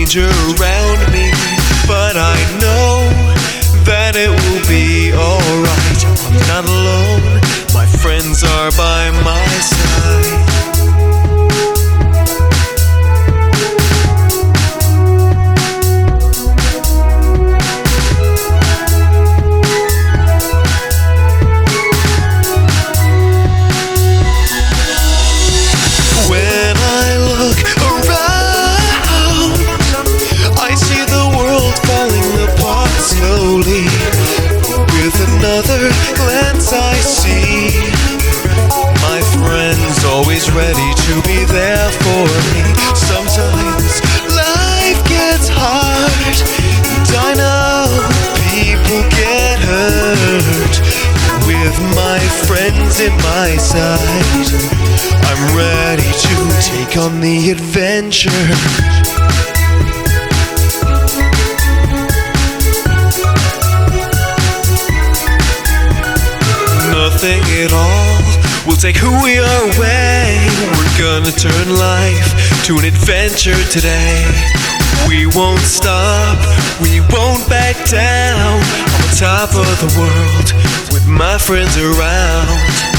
danger around me, but I know that it will be alright. I'm not alone, my friends are by my side. When I look around, I see the world falling apart slowly. With another glance I see my friends always ready to be there for me. Sometimes life gets hard, and I know people get hurt. With my friends at my side, I'm ready to take on the adventure. Nothing at all will take who we are away. We're gonna turn life to an adventure today. We won't stop, we won't back down. On top of the world, with my friends around.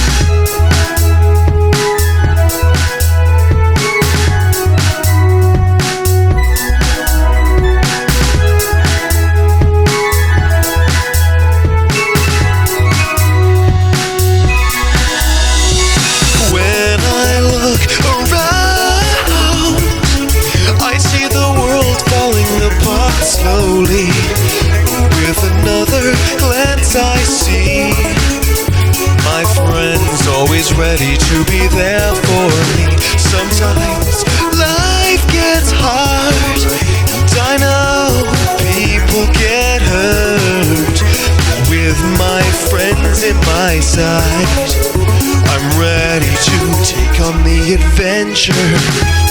Slowly, with another glance I see my friends always ready to be there for me. Sometimes life gets hard, and I know people get hurt. With my friends at my side, I'm ready to take on the adventure.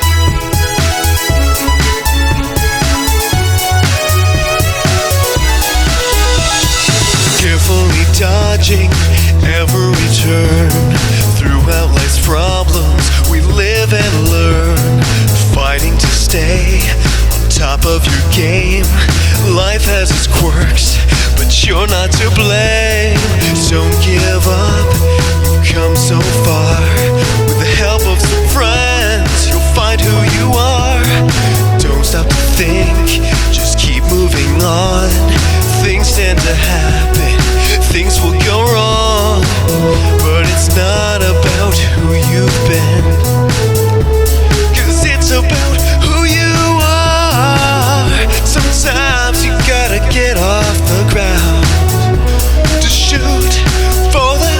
Carefully dodging every turn. Throughout life's problems, we live and learn. Fighting to stay on top of your game. Life has its quirks, but you're not to blame. Don't give up, you've come so far. With the help of some friends, you'll find who you are. Don't stop to think, just keep moving on. Things tend to happen, things will go wrong, but it's not about who you've been, 'cause it's about who you are. Sometimes you gotta get off the ground to shoot for the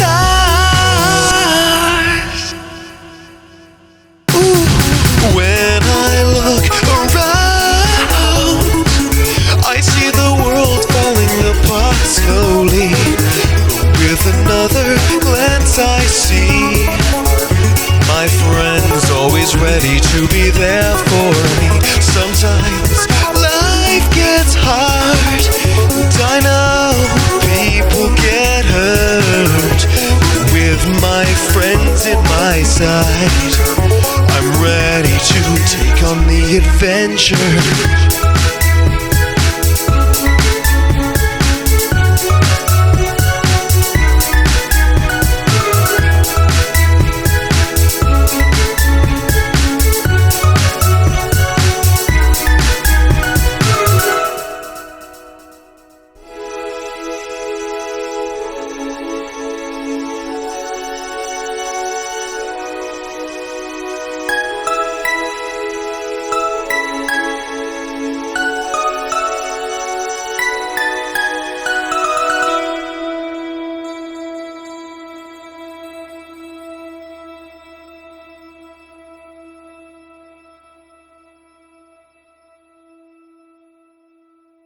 stars. Ooh. When I look around, I see the world falling apart slowly. With another glance I see my friends always ready to be there for me. Sometimes life gets hard, and I know people get hurt. With my friends at my side, I'm ready to take on the adventure.